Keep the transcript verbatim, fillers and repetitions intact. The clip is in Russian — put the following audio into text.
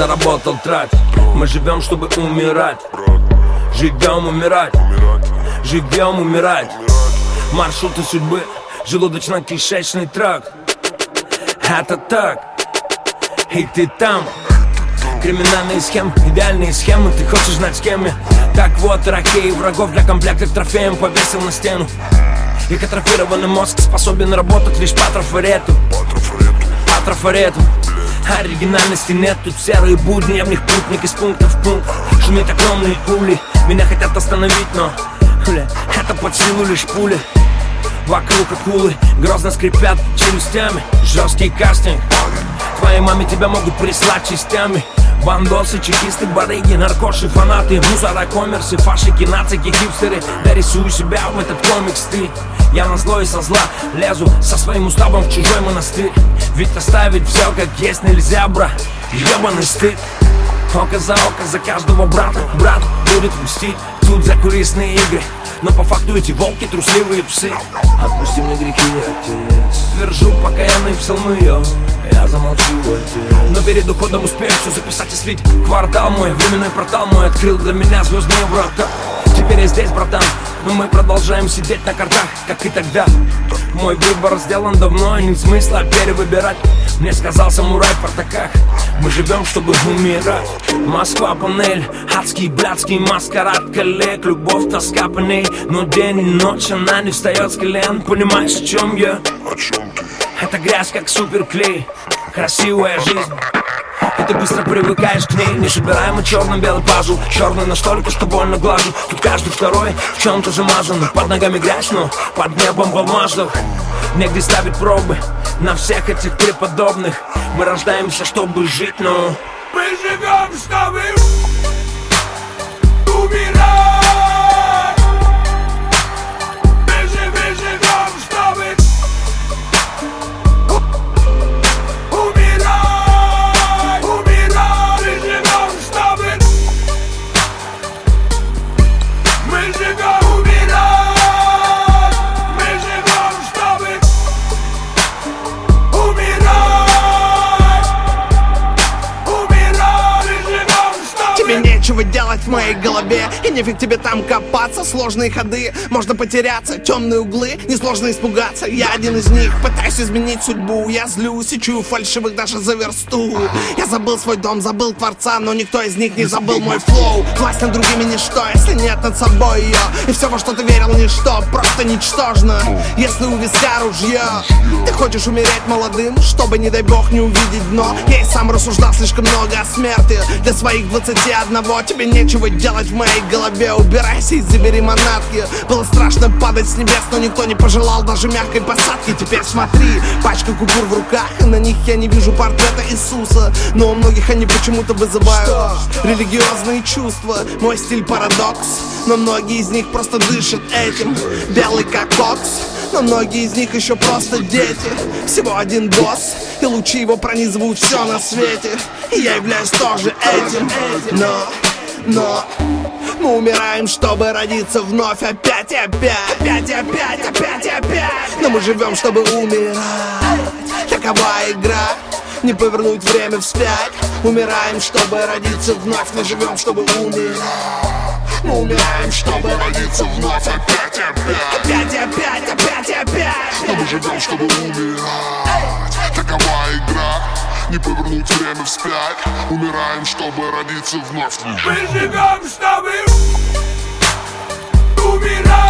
заработал, трать. Мы живем, чтобы умирать. Живем, умирать. Живем, умирать. Маршруты судьбы, желудочно-кишечный тракт. Это так, и ты там. Криминальные схемы, идеальные схемы. Ты хочешь знать с кем я? Так вот, ракеи врагов для комплекта к трофеям повесил на стену. Их атрофированный мозг способен работать лишь по трафарету. По трафарету. Оригинальности нет, тут серые будни. Я в них путник из пункта в пункт. Шумит огромные пули. Меня хотят остановить, но бля, это под силу лишь пули. Вокруг акулы грозно скрипят челюстями. Жесткий кастинг. Твоей маме тебя могут прислать частями. Бандосы, чекисты, барыги, наркоши, фанаты, мусора, коммерсы, фашики, нацики, хипстеры. Да рисую себя в этот комикс ты. Я на зло и со зла лезу со своим уставом в чужой монастырь. Ведь оставить все как есть нельзя, брат. Ебаный стыд. Око за око за каждого брата. Брат будет мстить. Тут закулисные игры. Но по факту эти волки трусливые псы. Отпусти мне грехи, отец. Твержу покаянные псалмы, йо. Я замолчу, отец. Но перед уходом успею все записать и слить. Квартал мой, временной портал мой открыл для меня звездные врата. Теперь я здесь, братан. Но мы продолжаем сидеть на картах, как и тогда. Мой выбор сделан давно, и нет смысла перевыбирать. Мне сказал самурай в портаках: мы живем, чтобы умирать. Москва, панель, адский, блядский маскарад коллег. Любовь, тоска по ней, но день и ночь она не встает с колен. Понимаешь, о чем я? О чем ты? Это грязь, как суперклей. Красивая жизнь, и ты быстро привыкаешь к ней. Не собираем мы черно-белый пазл. Черный настолько, что больно глажу. Тут каждый второй в чем-то замазан. Под ногами грязь, но под небом в алмазах. Негде ставить пробы на всех этих преподобных. Мы рождаемся, чтобы жить, но мы живем, чтобы умирать. Мы же, мы живем, чтобы умирать. Умирать. Мы живем, чтобы мы живем, умирать. Мы живем, чтобы умирать. Умирать. Мы живем, чтобы Тебе нечего делать в моей голове, и нефиг тебе там копаться. Сложные ходы, можно потеряться. Темные углы, несложно испугаться. Я один из них, пытаюсь изменить судьбу. Я злюсь и чую фальшивых даже за версту. Я забыл свой дом, забыл Творца, но никто из них не забыл мой флоу. Власть над другими ничто, если нет над собой ее. И все, во что ты верил, ничто, просто ничтожно. Если у виска ружье, ты хочешь умереть молодым, чтобы, не дай бог, не увидеть дно. Я и сам рассуждал слишком много о смерти. Для своих двадцати одного тебе нечего делать в моей голове. Убирайся и забери манатки. Было страшно падать с небес, но никто не пожелал даже мягкой посадки. Теперь смотри, пачка купюр в руках, и на них я не вижу портрета Иисуса. Но у многих они почему-то вызывают религиозные чувства. Мой стиль парадокс, но многие из них просто дышат этим. Белый как кокс, но многие из них еще просто дети. Всего один босс, и лучи его пронизывают все на свете. И я являюсь тоже этим. Но, но мы умираем, чтобы родиться вновь. Опять и опять, опять и опять, опять и опять. Но мы живем, чтобы умирать. Такова игра, не повернуть время вспять. Умираем, чтобы родиться вновь. Мы живем, чтобы умирать. Мы умираем, чтобы родиться вновь. Опять и опять, опять и опять, опять и опять. Но мы живем, чтобы умирать. Такова игра, не повернуть время вспять. Умираем, чтобы родиться вновь. мы живем, чтобы умирать.